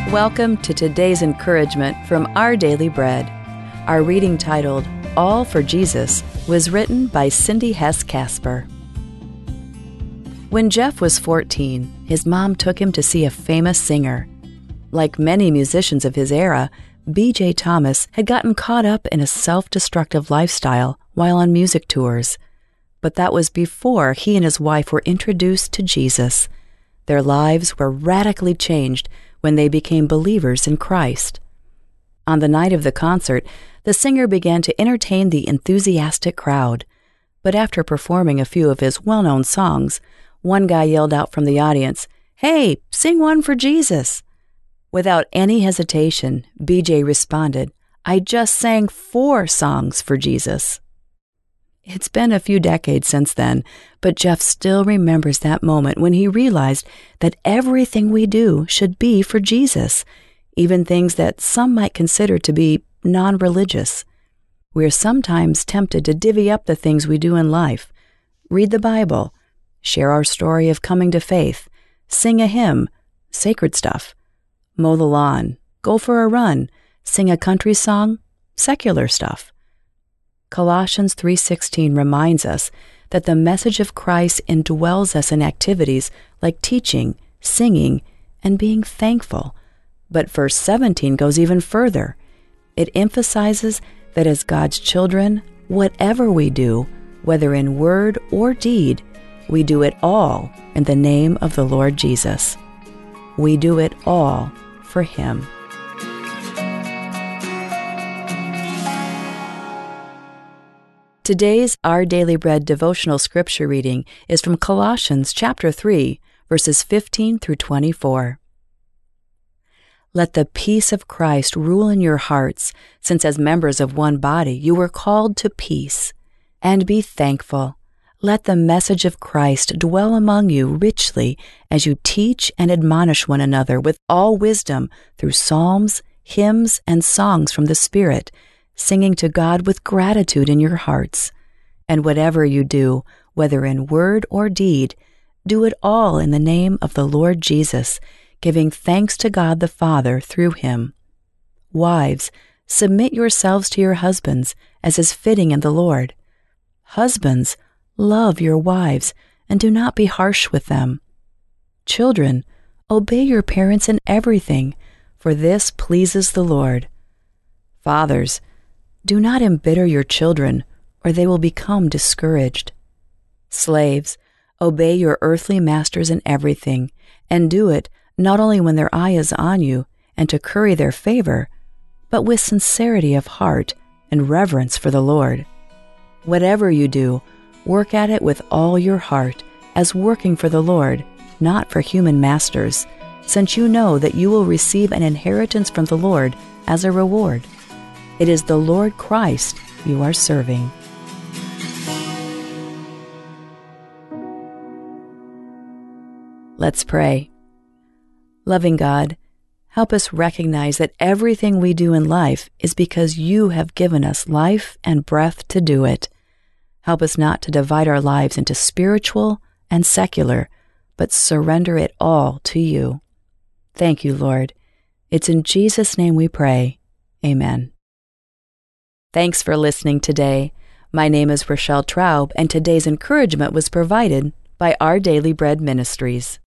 Welcome to today's encouragement from Our Daily Bread. Our reading titled, All for Jesus, was written by Cindy Hess Casper. When Jeff was 14, his mom took him to see a famous singer. Like many musicians of his era, B.J. Thomas had gotten caught up in a self-destructive lifestyle while on music tours. But that was before he and his wife were introduced to Jesus. Their lives were radically changed when they became believers in Christ. On the night of the concert, the singer began to entertain the enthusiastic crowd. But after performing a few of his well-known songs, one guy yelled out from the audience, "Hey, sing one for Jesus!" Without any hesitation, BJ responded, "I just sang 4 songs for Jesus." It's been a few decades since then, but Jeff still remembers that moment when he realized that everything we do should be for Jesus, even things that some might consider to be non-religious. We're sometimes tempted to divvy up the things we do in life, read the Bible, share our story of coming to faith, sing a hymn, sacred stuff, mow the lawn, go for a run, sing a country song, secular stuff. Colossians 3:16 reminds us that the message of Christ indwells us in activities like teaching, singing, and being thankful. But verse 17 goes even further. It emphasizes that as God's children, whatever we do, whether in word or deed, we do it all in the name of the Lord Jesus. We do it all for Him. Today's Our Daily Bread devotional scripture reading is from Colossians chapter 3, verses 15 through 24. Let the peace of Christ rule in your hearts, since as members of one body you were called to peace. And be thankful. Let the message of Christ dwell among you richly as you teach and admonish one another with all wisdom through psalms, hymns, and songs from the Spirit, singing to God with gratitude in your hearts. And whatever you do, whether in word or deed, do it all in the name of the Lord Jesus, giving thanks to God the Father through Him. Wives, submit yourselves to your husbands, as is fitting in the Lord. Husbands, love your wives, and do not be harsh with them. Children, obey your parents in everything, for this pleases the Lord. Fathers, do not embitter your children, or they will become discouraged. Slaves, obey your earthly masters in everything, and do it not only when their eye is on you and to curry their favor, but with sincerity of heart and reverence for the Lord. Whatever you do, work at it with all your heart, as working for the Lord, not for human masters, since you know that you will receive an inheritance from the Lord as a reward. It is the Lord Christ you are serving. Let's pray. Loving God, help us recognize that everything we do in life is because you have given us life and breath to do it. Help us not to divide our lives into spiritual and secular, but surrender it all to you. Thank you, Lord. It's in Jesus' name we pray. Amen. Thanks for listening today. My name is Rochelle Traub, and today's encouragement was provided by Our Daily Bread Ministries.